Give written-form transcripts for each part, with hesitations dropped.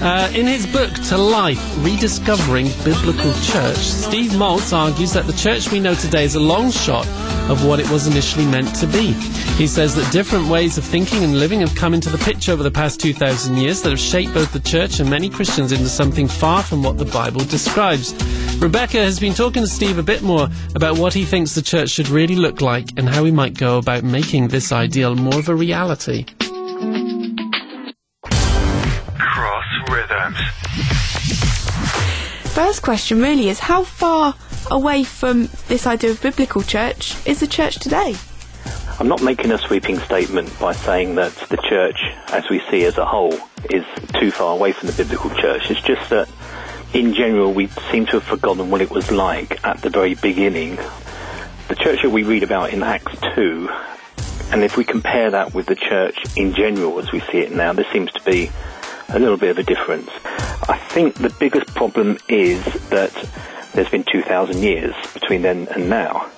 In his book, To Life, Rediscovering Biblical Church, Steve Maltz argues that the church we know today is a long shot of what it was initially meant to be. He says that different ways of thinking and living have come into the picture over the past 2,000 years that have shaped both the church and many Christians into something far from what the Bible describes. Rebecca has been talking to Steve a bit more about what he thinks the church should really look like and how we might go about making this ideal more of a reality. Cross Rhythms. First question really is, how far away from this idea of biblical church is the church today? I'm not making a sweeping statement by saying that the church, as we see as a whole, is too far away from the biblical church. It's just that, in general, we seem to have forgotten what it was like at the very beginning. The church that we read about in Acts 2, and if we compare that with the church in general as we see it now, there seems to be a little bit of a difference. I think the biggest problem is that there's been 2,000 years between then and now.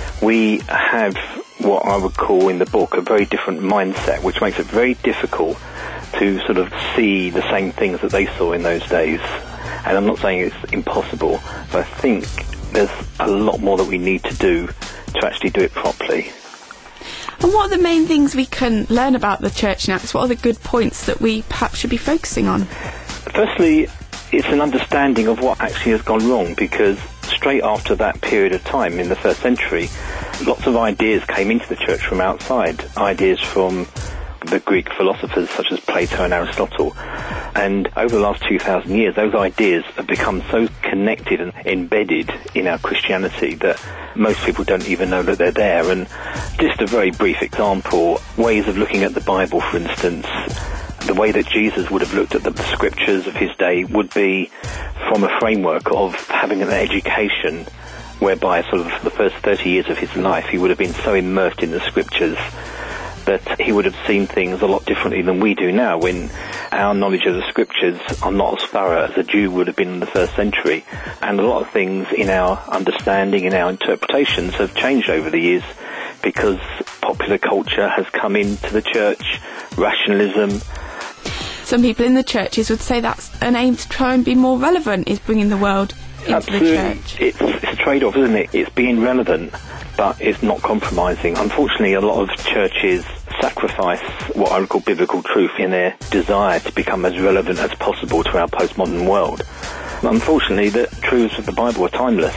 We have what I would call in the book a very different mindset, which makes it very difficult to sort of see the same things that they saw in those days. And I'm not saying it's impossible, but I think there's a lot more that we need to do to actually do it properly. And what are the main things we can learn about the church in Acts? What are the good points that we perhaps should be focusing on? Firstly, it's an understanding of what actually has gone wrong, because straight after that period of time in the first century, lots of ideas came into the church from outside, ideas from the Greek philosophers such as Plato and Aristotle. And over the last 2,000 years, those ideas have become so connected and embedded in our Christianity that most people don't even know that they're there. And just a very brief example, ways of looking at the Bible, for instance, the way that Jesus would have looked at the scriptures of his day would be from a framework of having an education whereby sort of the first 30 years of his life he would have been so immersed in the scriptures that he would have seen things a lot differently than we do now, when our knowledge of the scriptures are not as thorough as a Jew would have been in the first century. And a lot of things in our understanding, in our interpretations have changed over the years because popular culture has come into the church, rationalism. Some people in the churches would say that's an aim to try and be more relevant, is bringing the world into Absolutely. the church. It's a trade-off, isn't it? It's being relevant, but it's not compromising. Unfortunately, a lot of churches sacrifice what I would call biblical truth in their desire to become as relevant as possible to our postmodern world. Unfortunately, the truths of the Bible are timeless,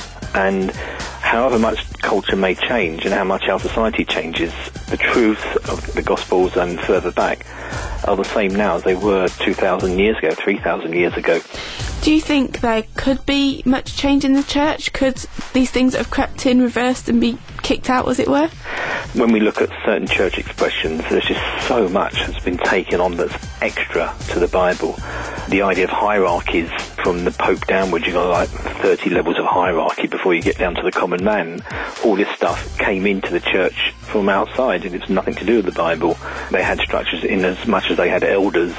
and however much culture may change and how much our society changes, the truths of the Gospels and further back are the same now as they were 2,000 years ago, 3,000 years ago. Do you think there could be much change in the church? Could these things that have crept in reversed and be kicked out, as it were? When we look at certain church expressions, there's just so much that's been taken on that's extra to the Bible. The idea of hierarchies from the Pope downwards, you've got like 30 levels of hierarchy before you get down to the common man. All this stuff came into the church from outside, and it's nothing to do with the Bible. They had structures in as much as they had elders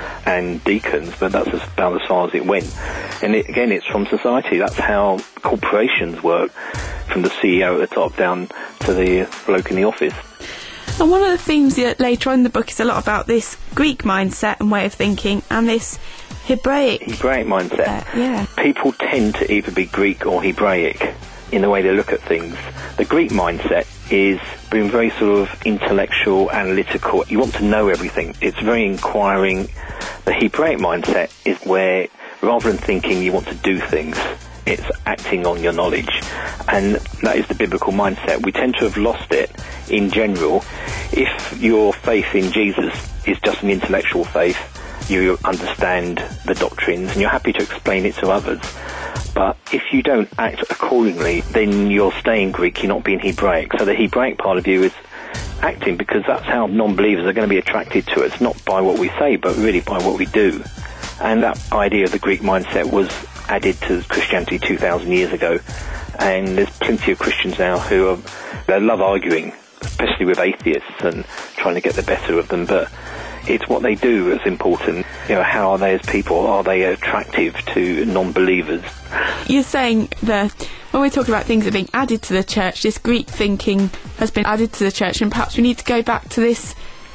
and deacons, but that's about as far as it went. And again, it's from society. That's how corporations work, from the CEO at the top down to the bloke in the office. And one of the themes later on in the book is a lot about this Greek mindset and way of thinking, and this Hebraic mindset. Yeah. People tend to either be Greek or Hebraic in the way they look at things. The Greek mindset is being very sort of intellectual, analytical. You want to know everything. It's very inquiring. The Hebraic mindset is where, rather than thinking, you want to do things. It's acting on your knowledge. And that is the biblical mindset. We tend to have lost it in general. If your faith in Jesus is just an intellectual faith, you understand the doctrines and you're happy to explain it to others. But if you don't act accordingly, then you're staying Greek, you're not being Hebraic. So the Hebraic part of you is acting, because that's how non-believers are going to be attracted to us, not by what we say, but really by what we do. And that idea of the Greek mindset was added to Christianity 2,000 years ago. And there's plenty of Christians now who they love arguing, especially with atheists and trying to get the better of them. But it's what they do that's important. You know, how are they as people? Are they attractive to non-believers? You're saying that when we're talking about things that are being added to the church, this Greek thinking has been added to the church, and perhaps we need to go back to this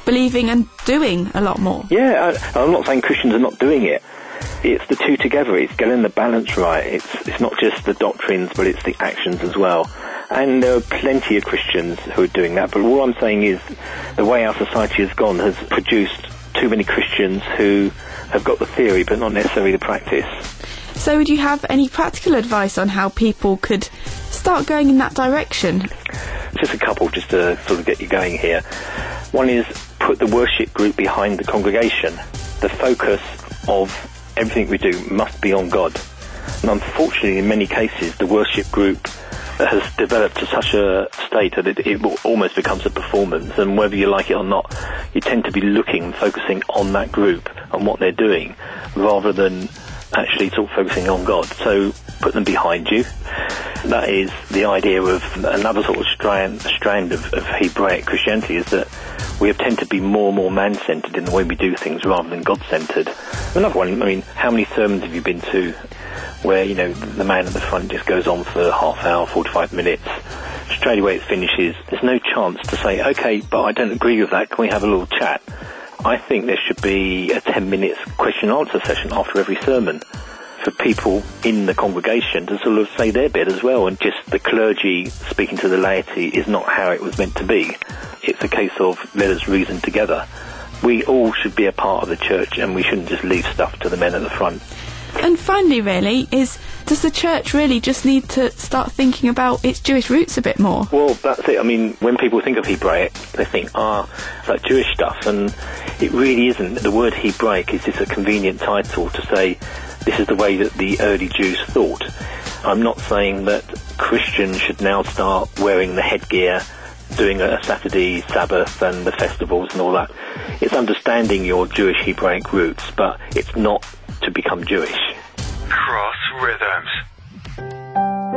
believing and doing a lot more. Yeah, I'm not saying Christians are not doing it. It's the two together. It's getting the balance right. It's not just the doctrines, but it's the actions as well. And there are plenty of Christians who are doing that. But all I'm saying is the way our society has gone has produced too many Christians who have got the theory but not necessarily the practice. So would you have any practical advice on how people could start going in that direction? Just a couple, just to sort of get you going here. One is put the worship group behind the congregation. The focus of everything we do must be on God. And unfortunately, in many cases, the worship group has developed to such a state that it almost becomes a performance, and whether you like it or not, you tend to be looking, focusing on that group and what they're doing, rather than actually sort of focusing on God. So put them behind you. That is the idea of another sort of strand of Hebraic Christianity, is that we tend to be more and more man-centred in the way we do things rather than God-centred. Another one, I mean, how many sermons have you been to where, you know, the man at the front just goes on for half hour, 45 minutes, straight away it finishes. There's no chance to say, okay, but I don't agree with that, can we have a little chat? I think there should be a 10 minutes question and answer session after every sermon for people in the congregation to sort of say their bit as well, and just the clergy speaking to the laity is not how it was meant to be. It's a case of let us reason together. We all should be a part of the church, and we shouldn't just leave stuff to the men at the front. And finally, really, does the church really just need to start thinking about its Jewish roots a bit more? Well, that's it. I mean, when people think of Hebraic, they think, it's like Jewish stuff, and it really isn't. The word Hebraic is just a convenient title to say this is the way that the early Jews thought. I'm not saying that Christians should now start wearing the headgear, doing a Saturday Sabbath and the festivals and all that. It's understanding your Jewish Hebraic roots, but it's not to become Jewish. Cross Rhythms.